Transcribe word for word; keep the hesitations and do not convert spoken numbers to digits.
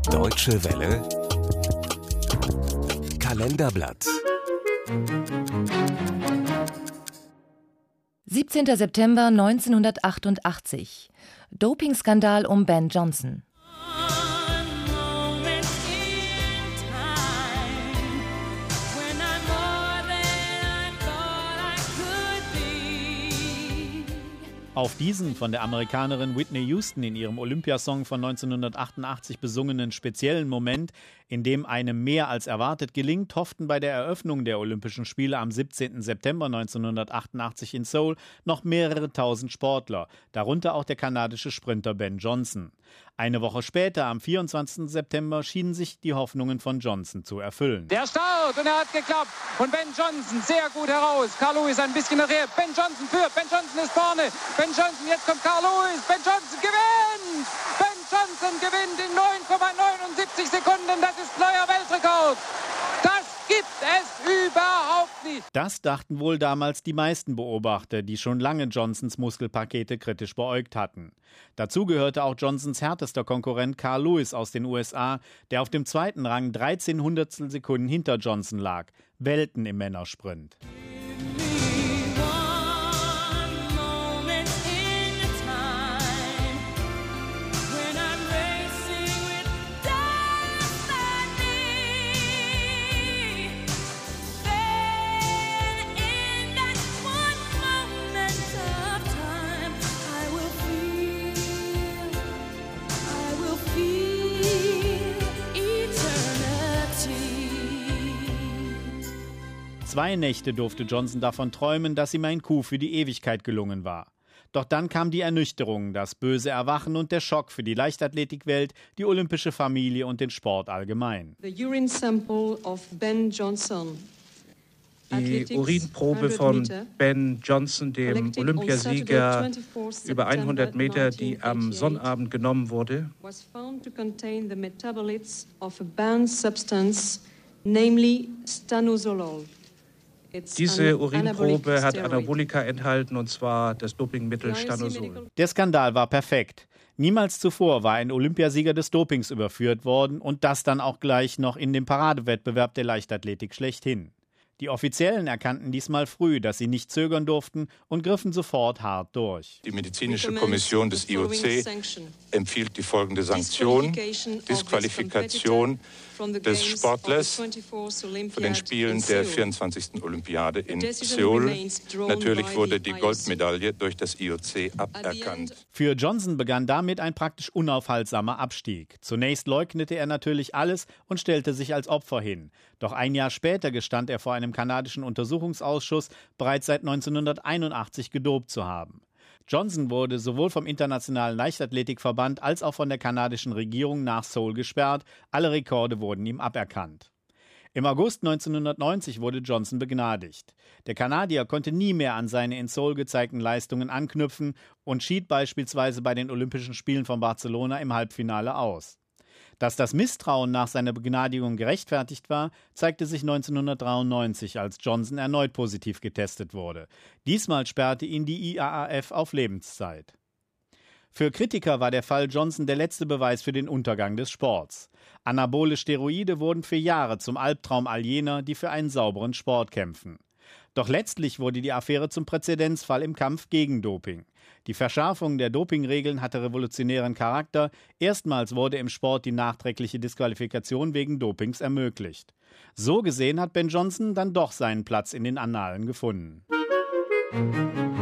Deutsche Welle Kalenderblatt. siebzehnter September neunzehnhundertachtundachtzig. Dopingskandal um Ben Johnson. Auf diesen von der Amerikanerin Whitney Houston in ihrem Olympiasong von neunzehnhundertachtundachtzig besungenen speziellen Moment, in dem einem mehr als erwartet gelingt, hofften bei der Eröffnung der Olympischen Spiele am siebzehnten September neunzehnhundertachtundachtzig in Seoul noch mehrere tausend Sportler, darunter auch der kanadische Sprinter Ben Johnson. Eine Woche später, am vierundzwanzigsten September, schienen sich die Hoffnungen von Johnson zu erfüllen. Der Start und er hat geklappt und Ben Johnson sehr gut heraus. Carl Lewis ein bisschen nachher. Ben Johnson führt, Ben Johnson ist vorne. Ben Johnson, jetzt kommt Carl Lewis. Ben Johnson gewinnt! Ben Johnson gewinnt in neun Komma neunundsiebzig Sekunden. Das ist neuer Weltrekord. Das gibt es überhaupt nicht. Das dachten wohl damals die meisten Beobachter, die schon lange Johnsons Muskelpakete kritisch beäugt hatten. Dazu gehörte auch Johnsons härtester Konkurrent Carl Lewis aus den U S A, der auf dem zweiten Rang dreizehn Hundertstel Sekunden hinter Johnson lag. Welten im Männersprint. Zwei Nächte durfte Johnson davon träumen, dass ihm ein Coup für die Ewigkeit gelungen war. Doch dann kam die Ernüchterung, das böse Erwachen und der Schock für die Leichtathletikwelt, die olympische Familie und den Sport allgemein. The urine sample of Ben Johnson. Die Urinprobe von Ben Johnson, dem Olympiasieger über hundert Meter, die am Sonnabend genommen wurde, was found to contain the metabolites of a banned substance, namely stanozolol. Diese Urinprobe hat Anabolika enthalten, und zwar das Dopingmittel Stanozol. Der Skandal war perfekt. Niemals zuvor war ein Olympiasieger des Dopings überführt worden und das dann auch gleich noch in dem Paradewettbewerb der Leichtathletik schlechthin. Die Offiziellen erkannten diesmal früh, dass sie nicht zögern durften und griffen sofort hart durch. Die medizinische Kommission des I O C empfiehlt die folgende Sanktion: Disqualifikation des Sportlers von den Spielen der vierundzwanzigsten Olympiade in Seoul. Natürlich wurde die Goldmedaille durch das I O C aberkannt. Für Johnson begann damit ein praktisch unaufhaltsamer Abstieg. Zunächst leugnete er natürlich alles und stellte sich als Opfer hin. Doch ein Jahr später gestand er vor einem kanadischen Untersuchungsausschuss, bereits seit neunzehnhunderteinundachtzig gedopt zu haben. Johnson wurde sowohl vom Internationalen Leichtathletikverband als auch von der kanadischen Regierung nach Seoul gesperrt. Alle Rekorde wurden ihm aberkannt. Im August neunzehnhundertneunzig wurde Johnson begnadigt. Der Kanadier konnte nie mehr an seine in Seoul gezeigten Leistungen anknüpfen und schied beispielsweise bei den Olympischen Spielen von Barcelona im Halbfinale aus. Dass das Misstrauen nach seiner Begnadigung gerechtfertigt war, zeigte sich neunzehnhundertdreiundneunzig, als Johnson erneut positiv getestet wurde. Diesmal sperrte ihn die I A A F auf Lebenszeit. Für Kritiker war der Fall Johnson der letzte Beweis für den Untergang des Sports. Anabole Steroide wurden für Jahre zum Albtraum all jener, die für einen sauberen Sport kämpfen. Doch letztlich wurde die Affäre zum Präzedenzfall im Kampf gegen Doping. Die Verschärfung der Dopingregeln hatte revolutionären Charakter. Erstmals wurde im Sport die nachträgliche Disqualifikation wegen Dopings ermöglicht. So gesehen hat Ben Johnson dann doch seinen Platz in den Annalen gefunden.